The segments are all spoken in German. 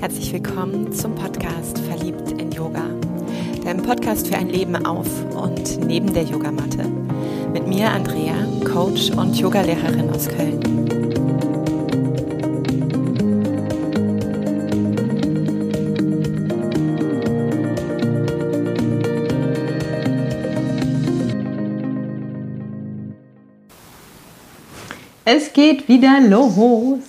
Herzlich willkommen zum Podcast Verliebt in Yoga, deinem Podcast für ein Leben auf und neben der Yogamatte. Mit mir Andrea, Coach und Yogalehrerin aus Köln. Es geht wieder los.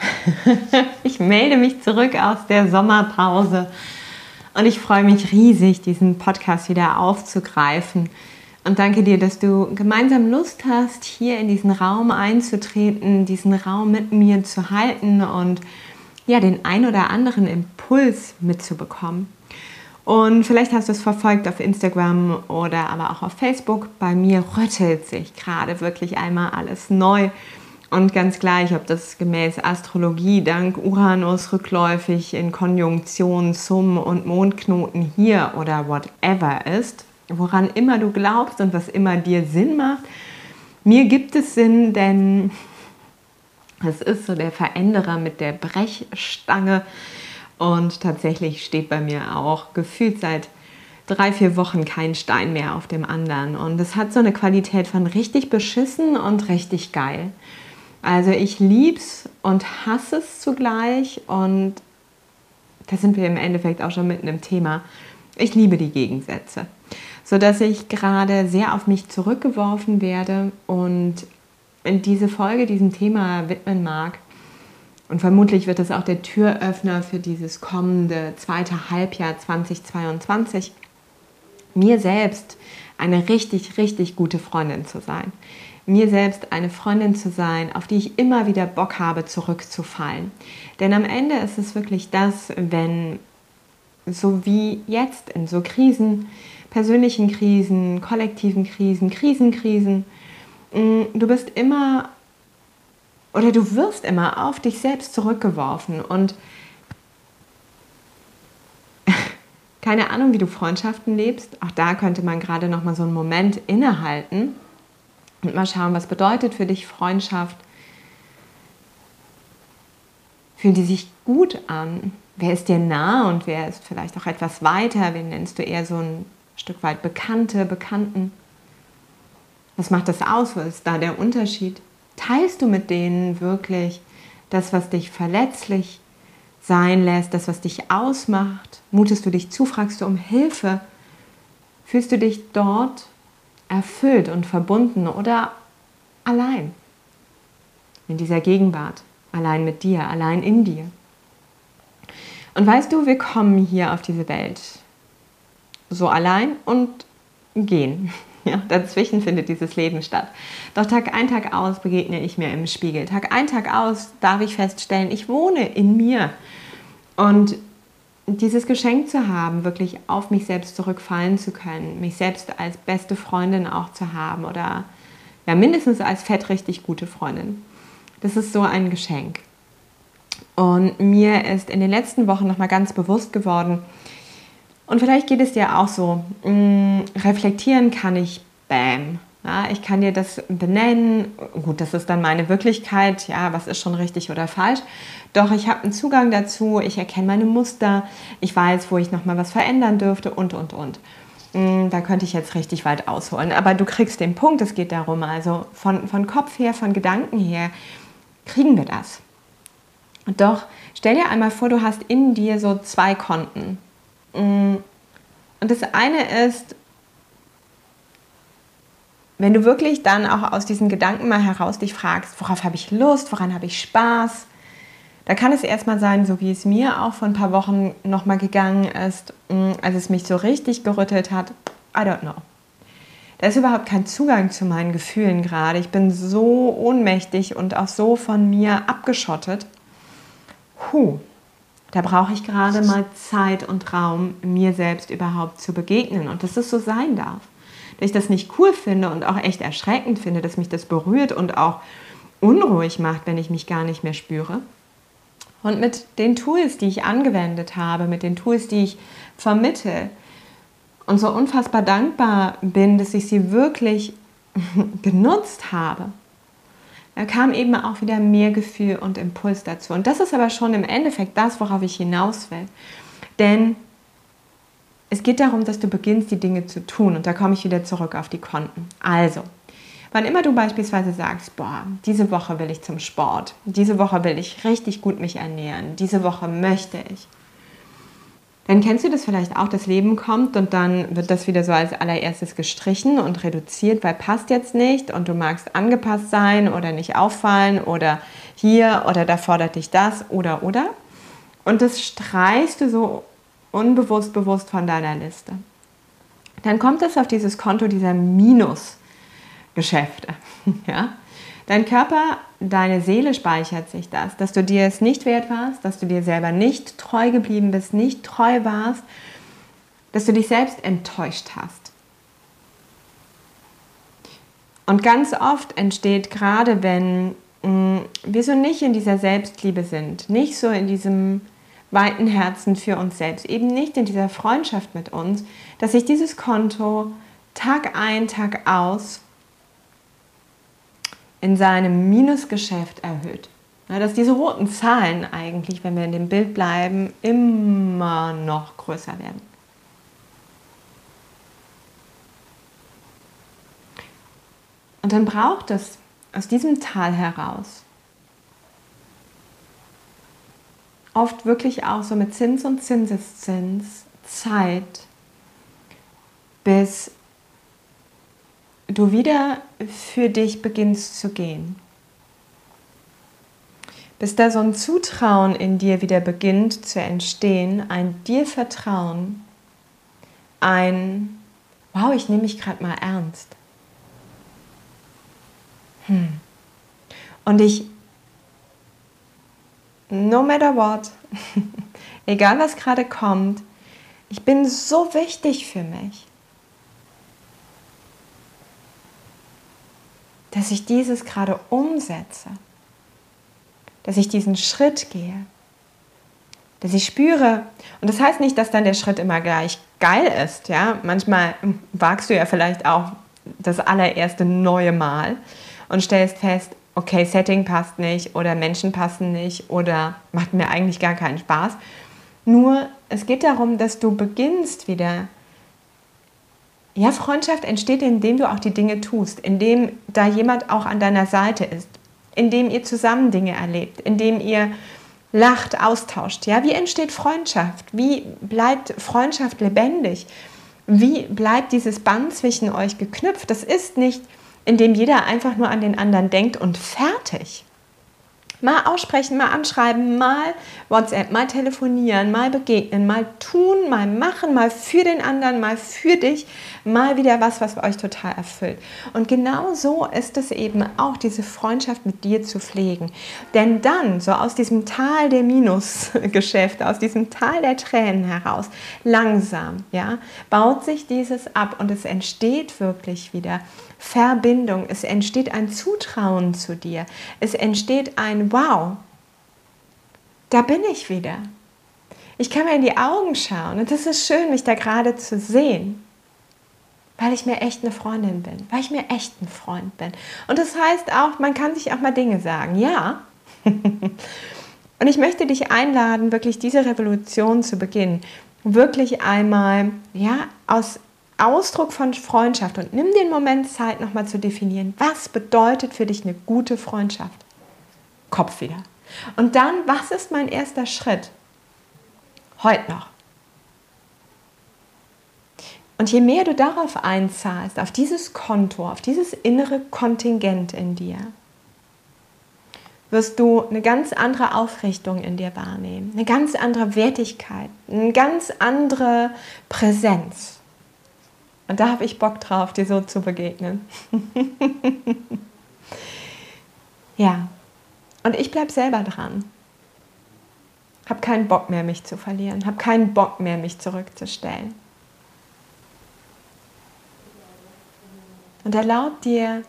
Ich melde mich zurück aus der Sommerpause und ich freue mich riesig, diesen Podcast wieder aufzugreifen. Und danke dir, dass du gemeinsam Lust hast, hier in diesen Raum einzutreten, diesen Raum mit mir zu halten und ja, den ein oder anderen Impuls mitzubekommen. Und vielleicht hast du es verfolgt auf Instagram oder aber auch auf Facebook. Bei mir rüttelt sich gerade wirklich einmal alles neu. Und ganz gleich, ob das gemäß Astrologie dank Uranus rückläufig in Konjunktion zum und Mondknoten hier oder whatever ist, woran immer du glaubst und was immer dir Sinn macht. Mir gibt es Sinn, denn es ist so der Veränderer mit der Brechstange und tatsächlich steht bei mir auch gefühlt seit 3-4 Wochen kein Stein mehr auf dem anderen. Und es hat so eine Qualität von richtig beschissen und richtig geil. Also ich lieb's und hasse es zugleich und da sind wir im Endeffekt auch schon mitten im Thema. Ich liebe die Gegensätze, sodass ich gerade sehr auf mich zurückgeworfen werde und in diese Folge diesem Thema widmen mag. Und vermutlich wird es auch der Türöffner für dieses kommende zweite Halbjahr 2022, mir selbst eine richtig, richtig gute Freundin zu sein. Mir selbst eine Freundin zu sein, auf die ich immer wieder Bock habe, zurückzufallen. Denn am Ende ist es wirklich das, wenn, so wie jetzt in so Krisen, persönlichen Krisen, kollektiven Krisen, Krisenkrisen, du bist immer oder du wirst immer auf dich selbst zurückgeworfen und keine Ahnung, wie du Freundschaften lebst. Auch da könnte man gerade noch mal so einen Moment innehalten und mal schauen, was bedeutet für dich Freundschaft? Fühlen die sich gut an? Wer ist dir nah und wer ist vielleicht auch etwas weiter? Wen nennst du eher so ein Stück weit Bekannte, Bekannten? Was macht das aus? Was ist da der Unterschied? Teilst du mit denen wirklich das, was dich verletzlich sein lässt, das, was dich ausmacht? Mutest du dich zu? Fragst du um Hilfe? Fühlst du dich dort erfüllt und verbunden oder allein in dieser Gegenwart, allein mit dir, allein in dir? Und weißt du, wir kommen hier auf diese Welt so allein und gehen. Ja, dazwischen findet dieses Leben statt. Doch Tag ein, Tag aus begegne ich mir im Spiegel. Tag ein, Tag aus darf ich feststellen, ich wohne in mir. Und dieses Geschenk zu haben, wirklich auf mich selbst zurückfallen zu können, mich selbst als beste Freundin auch zu haben oder ja, mindestens als fett richtig gute Freundin. Das ist so ein Geschenk. Und mir ist in den letzten Wochen nochmal ganz bewusst geworden, und vielleicht geht es dir auch so, reflektieren kann ich, bam. Ja, ich kann dir das benennen, gut, das ist dann meine Wirklichkeit, ja, was ist schon richtig oder falsch, doch ich habe einen Zugang dazu, ich erkenne meine Muster, ich weiß, wo ich nochmal was verändern dürfte und. Da könnte ich jetzt richtig weit ausholen, aber du kriegst den Punkt, es geht darum, also von Kopf her, von Gedanken her, kriegen wir das. Doch stell dir einmal vor, du hast in dir so 2 Konten und das eine ist, wenn du wirklich dann auch aus diesen Gedanken mal heraus dich fragst, worauf habe ich Lust, woran habe ich Spaß, da kann es erstmal sein, so wie es mir auch vor ein paar Wochen nochmal gegangen ist, als es mich so richtig gerüttelt hat, I don't know. Da ist überhaupt kein Zugang zu meinen Gefühlen gerade. Ich bin so ohnmächtig und auch so von mir abgeschottet. Da brauche ich gerade mal Zeit und Raum, mir selbst überhaupt zu begegnen und dass es so sein darf. Dass ich das nicht cool finde und auch echt erschreckend finde, dass mich das berührt und auch unruhig macht, wenn ich mich gar nicht mehr spüre. Und mit den Tools, die ich angewendet habe, mit den Tools, die ich vermittle und so unfassbar dankbar bin, dass ich sie wirklich genutzt habe, Da kam eben auch wieder mehr Gefühl und Impuls dazu. Und das ist aber schon im Endeffekt das, worauf ich hinaus will. Denn es geht darum, dass du beginnst, die Dinge zu tun. Und da komme ich wieder zurück auf die Konten. Also, wann immer du beispielsweise sagst, boah, diese Woche will ich zum Sport, diese Woche will ich richtig gut mich ernähren, diese Woche möchte ich, dann kennst du das vielleicht auch, das Leben kommt und dann wird das wieder so als allererstes gestrichen und reduziert, weil passt jetzt nicht und du magst angepasst sein oder nicht auffallen oder hier oder da fordert dich das oder. Und das streichst du so unbewusst, bewusst von deiner Liste. Dann kommt es auf dieses Konto dieser Minusgeschäfte. Ja? Dein Körper, deine Seele speichert sich das, dass du dir es nicht wert warst, dass du dir selber nicht treu geblieben bist, nicht treu warst, dass du dich selbst enttäuscht hast. Und ganz oft entsteht, gerade wenn wir so nicht in dieser Selbstliebe sind, nicht so in diesem weiten Herzen für uns selbst, eben nicht in dieser Freundschaft mit uns, dass sich dieses Konto Tag ein, Tag aus in seinem Minusgeschäft erhöht. Ja, dass diese roten Zahlen eigentlich, wenn wir in dem Bild bleiben, immer noch größer werden. Und dann braucht es aus diesem Tal heraus oft wirklich auch so mit Zins und Zinseszins Zeit, bis du wieder für dich beginnst zu gehen. Bis da so ein Zutrauen in dir wieder beginnt zu entstehen, ein dir Vertrauen, ein wow, ich nehme mich gerade mal ernst. Und ich, no matter what, egal was gerade kommt, ich bin so wichtig für mich, dass ich dieses gerade umsetze, dass ich diesen Schritt gehe, dass ich spüre, und das heißt nicht, dass dann der Schritt immer gleich geil ist, ja, manchmal wagst du ja vielleicht auch das allererste neue Mal und stellst fest, okay, Setting passt nicht oder Menschen passen nicht oder macht mir eigentlich gar keinen Spaß. Nur es geht darum, dass du beginnst wieder. Ja, Freundschaft entsteht, indem du auch die Dinge tust, indem da jemand auch an deiner Seite ist, indem ihr zusammen Dinge erlebt, indem ihr lacht, austauscht. Ja, wie entsteht Freundschaft? Wie bleibt Freundschaft lebendig? Wie bleibt dieses Band zwischen euch geknüpft? Das ist nicht, indem jeder einfach nur an den anderen denkt und fertig. Mal aussprechen, mal anschreiben, mal WhatsApp, mal telefonieren, mal begegnen, mal tun, mal machen, mal für den anderen, mal für dich, mal wieder was euch total erfüllt. Und genau so ist es eben auch, diese Freundschaft mit dir zu pflegen. Denn dann, so aus diesem Tal der Minusgeschäfte, aus diesem Tal der Tränen heraus, langsam, ja, baut sich dieses ab und es entsteht wirklich wieder Verbindung, es entsteht ein Zutrauen zu dir, es entsteht ein Wow, da bin ich wieder. Ich kann mir in die Augen schauen und es ist schön, mich da gerade zu sehen, weil ich mir echt eine Freundin bin, weil ich mir echt ein Freund bin. Und das heißt auch, man kann sich auch mal Dinge sagen, ja. Und ich möchte dich einladen, wirklich diese Revolution zu beginnen, wirklich einmal, ja, aus Ausdruck von Freundschaft und nimm den Moment Zeit, nochmal zu definieren, was bedeutet für dich eine gute Freundschaft? Kopf wieder. Und dann, was ist mein erster Schritt? Heute noch. Und je mehr du darauf einzahlst, auf dieses Konto, auf dieses innere Kontingent in dir, wirst du eine ganz andere Aufrichtung in dir wahrnehmen, eine ganz andere Wertigkeit, eine ganz andere Präsenz. Und da habe ich Bock drauf, dir so zu begegnen. Ja, und ich bleibe selber dran. Habe keinen Bock mehr, mich zu verlieren. Habe keinen Bock mehr, mich zurückzustellen. Und erlaub dir,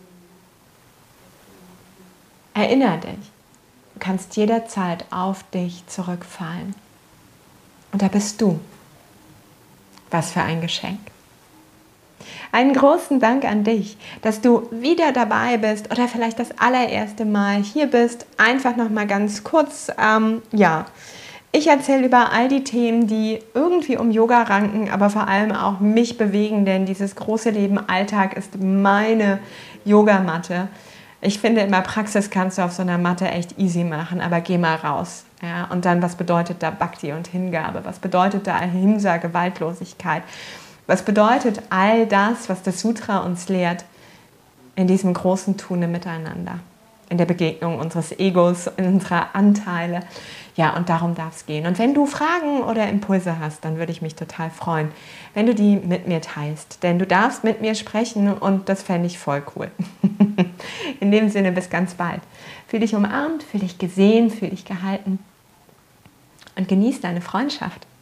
erinnere dich, du kannst jederzeit auf dich zurückfallen. Und da bist du. Was für ein Geschenk. Einen großen Dank an dich, dass du wieder dabei bist oder vielleicht das allererste Mal hier bist. Einfach noch mal ganz kurz, ich erzähle über all die Themen, die irgendwie um Yoga ranken, aber vor allem auch mich bewegen, denn dieses große Leben Alltag ist meine Yogamatte. Ich finde immer, Praxis kannst du auf so einer Matte echt easy machen, aber geh mal raus. Ja? Und dann, was bedeutet da Bhakti und Hingabe? Was bedeutet da Ahimsa, Gewaltlosigkeit? Was bedeutet all das, was das Sutra uns lehrt, in diesem großen Tun im Miteinander? In der Begegnung unseres Egos, unserer Anteile. Ja, und darum darf es gehen. Und wenn du Fragen oder Impulse hast, dann würde ich mich total freuen, wenn du die mit mir teilst. Denn du darfst mit mir sprechen und das fände ich voll cool. In dem Sinne, bis ganz bald. Fühl dich umarmt, fühl dich gesehen, fühl dich gehalten und genieß deine Freundschaft.